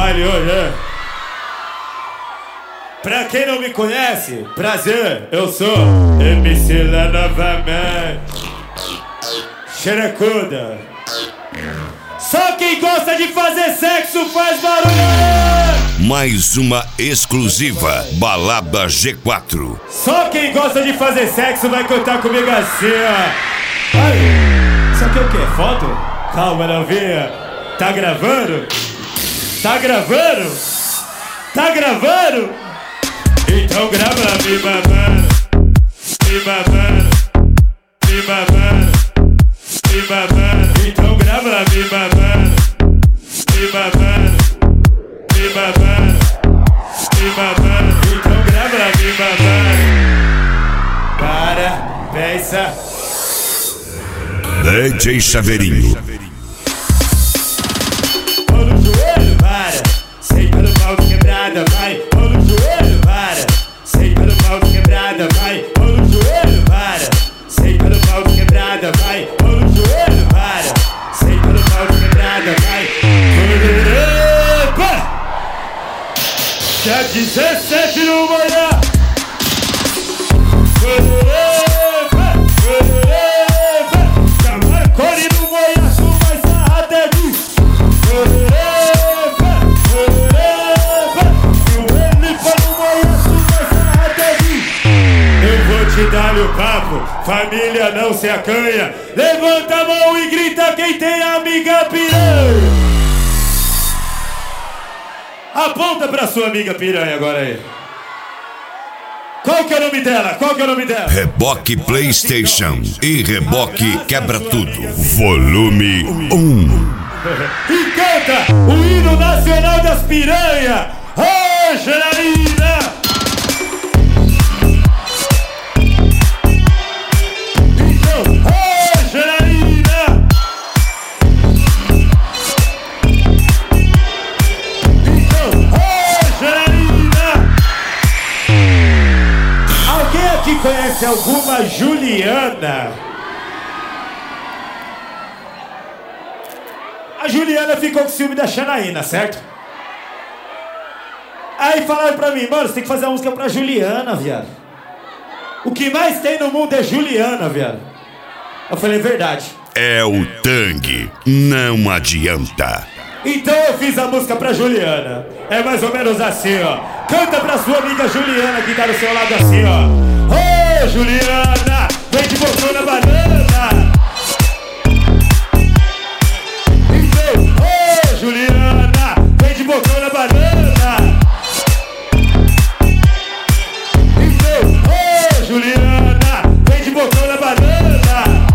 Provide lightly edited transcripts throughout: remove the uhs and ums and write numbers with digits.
baile hoje, é? Pra quem não me conhece, prazer, eu sou MC lá novamente. Xerecuda. Só quem gosta de fazer sexo faz barulho. Mais uma exclusiva Balada G4. Só quem gosta de fazer sexo vai cantar comigo assim, ó. Aí, isso aqui é o quê? Foto? Calma, novinha. Tá gravando? Tá gravando? Tá gravando? Então grava me babando, me babando, me babando, me babando. Então grava me babando, me babando, me babando, me babando. Então grava me babando. Para, pensa. DJ Chaveirinho. Mão no joelho, para. Senta no pau de quebrada, vai. Mão no joelho, para. Senta no pau de quebrada, vai. Mão no joelho, para. Senta no pau de quebrada, vai. Mão no joelho, para. Senta no pau de quebrada, vai. Epa! Já 17 no manhã. Marconi no manhã, tu vai sarrar até mim. Te dar meu papo, família não se acanha. Levanta a mão e grita quem tem amiga piranha. Aponta pra sua amiga piranha agora aí. Qual que é o nome dela? Qual que é o nome dela? Reboque PlayStation e Reboque Quebra Tudo. Volume 1. E canta o hino nacional das piranhas. Ô, Janaína! Aqui conhece alguma Juliana? A Juliana ficou com ciúme da Janaína, certo? Aí falaram pra mim, mano, você tem que fazer uma música pra Juliana, viado. O que mais tem no mundo é Juliana, viado. Eu falei, verdade. É o Tang, não adianta. Então eu fiz a música pra Juliana. É mais ou menos assim, ó. Canta pra sua amiga Juliana que tá do seu lado assim, ó. Ô, Juliana, vem de bocão na banana. Então, ô, Juliana, vem de bocão na banana. Então, ô, Juliana, vem de bocão na banana.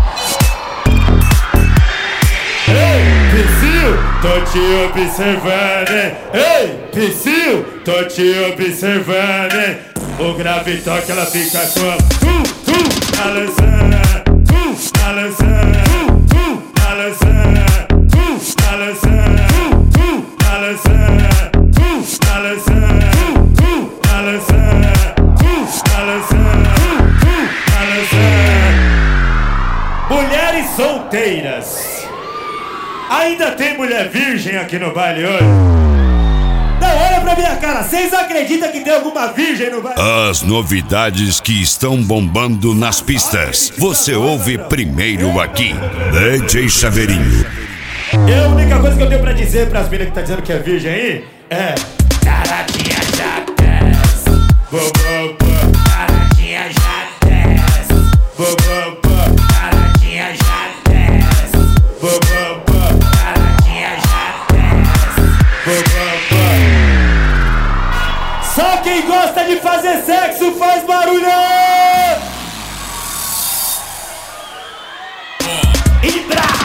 Ei, Psyu, tô te observando, hein? Ei, Psyu, tô te observando, hein? O grave toque, ela fica com balançando, balançando, balançando, balançando, balançando, balançando, balançando, balançando. Mulheres solteiras. Ainda tem mulher virgem aqui no baile hoje? Não, olha pra minha cara, vocês acreditam que tem alguma virgem no baile? As novidades que estão bombando nas pistas, você ouve primeiro aqui. DJ Chaveirinho. E a única coisa que eu tenho pra dizer pras meninas que tá dizendo que é virgem aí é: taradinha já desce, bobobô, taradinha já desce, bobobô, taradinha já desce, bobobô, taradinha já desce, bobobô. Só quem gosta de fazer sexo faz barulho! E brava!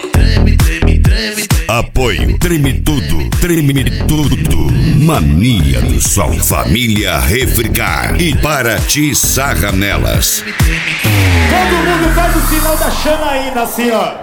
Apoio, treme tudo, treme tudo. Mania do Sol, família Refricar e Paraty Sarra nelas. Todo mundo faz o sinal da Janaína assim, ó.